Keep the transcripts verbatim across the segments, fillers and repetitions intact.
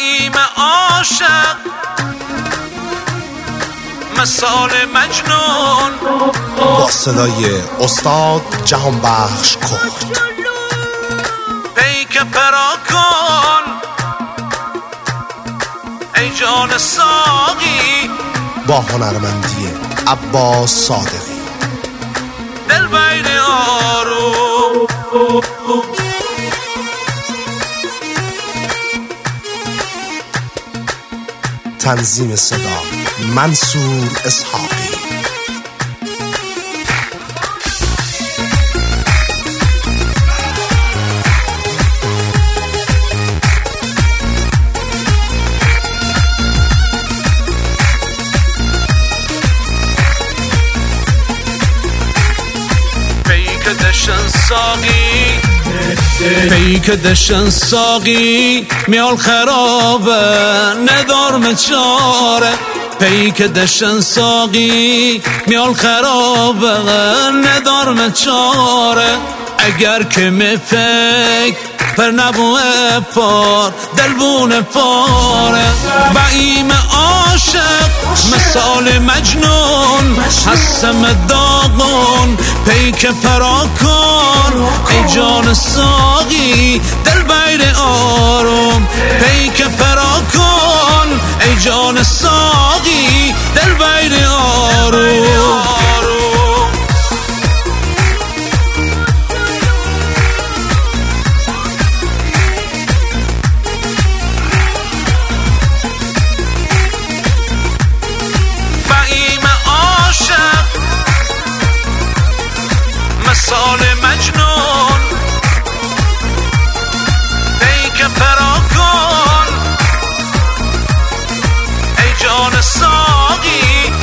بعیم عاشق مثال مجنون با صدای استاد جهانبخش کرد. پیک پراکن ای جان ساقی با هنرمندی عباس صادقی. دل بین آروم تنظیم صدا منصور اسحاقی. دشن ساقی پیک دشن ساقی میال خرابه ندارم چاره. پیک دشن ساقی میال خرابه ندارم چاره. اگر که می فکر پر نبوه پار دلبون پاره. بعیم عاشق مثال مجنون هستم داغون پیک پراکن ای جان ساقی دل بین آروم. پیک پراکن ای جان ساقی دل بین آروم. مثال مجنون پیک پراکن ای جان ساقی.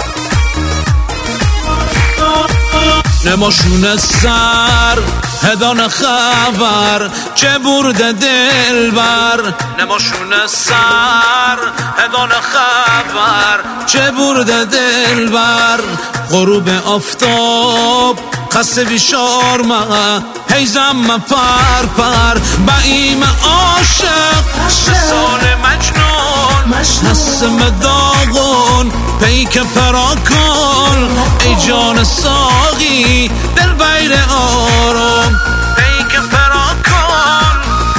نماشون سر هدان خبر چه برده دل بر. نماشون سر هدان خبر چه برده دل بر. غروب آفتاب خسته بیشار ما هیزم پر پر. بعیم عاشق مثال مجنون هستم داغون پیک پراکن ای جان ساقی دل بین آروم. پیک پراکن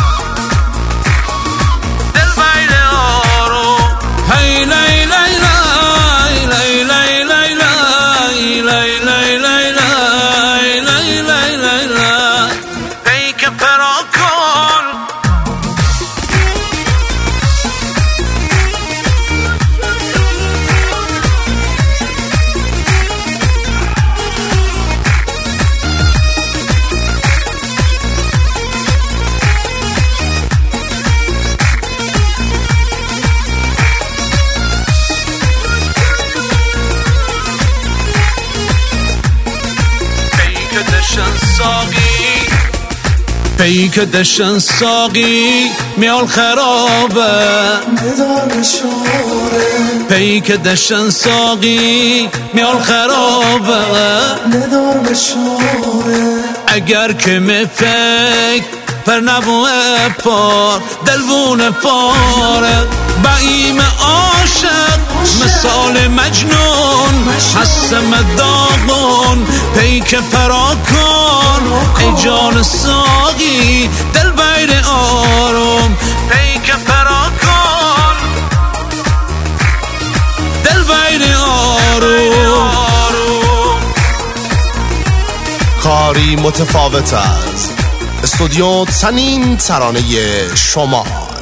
دل بین آروم. هی لی لی لی لی لی لی لی لی لی لی پیک دشن ساقی میال خرابه ندار شوره. پیک دشن ساقی میال خرابه ندار شوره. اگر که می فکر پر نبوه پار دلبون پاره. بعیم عاشق مثال مجنون هستم داغون پیک پراکن ای جان ساقی دل بین آروم. پیک پراکن دل بین آروم. کاری متفاوت از استودیو تنین ترانه شما.